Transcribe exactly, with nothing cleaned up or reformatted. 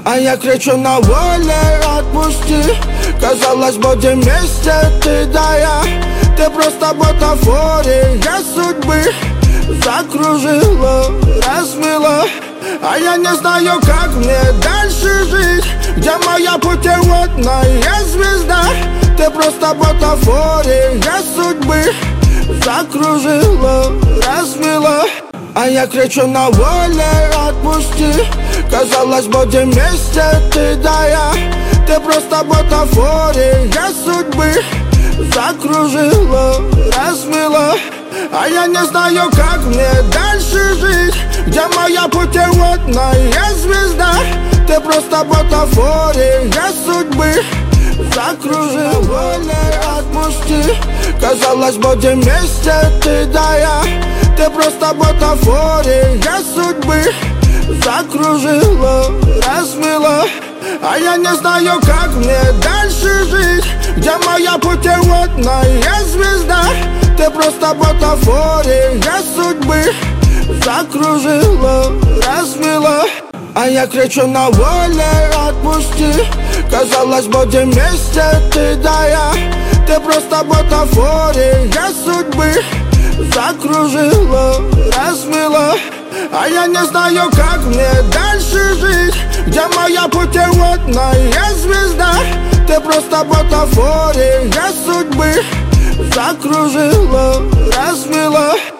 А я кричу на воле, отпусти. Казалось, будем вместе, ты да я. Ты просто бутафория судьбы. Закружила, размыла. А я не знаю, как мне дальше жить. Где моя путеводная звезда? Ты просто бутафория судьбы. Закружила, размыла. А я кричу на воле, отпусти. Казалось, будем вместе, ты да я. Ты просто бутафория судьбы. Закружила, размыла. А я не знаю, как мне дальше жить. Где моя путеводная звезда? Ты просто бутафория судьбы. Закружила, отпусти. Казалось, будем вместе, ты да я. Ты просто бутафория судьбы. Закружила, размыла. А я не знаю, как мне дальше жить. Где моя путеводная звезда? Ты просто бутафория судьбы. Закружила, размыла. А я кричу на воле, отпусти. Казалось, будем вместе, ты да я. Ты просто бутафория судьбы. Закружила, размыла. А я не знаю, как мне дальше жить. Где моя путеводная звезда? Ты просто бутафория судьбы. Закружила, размыла.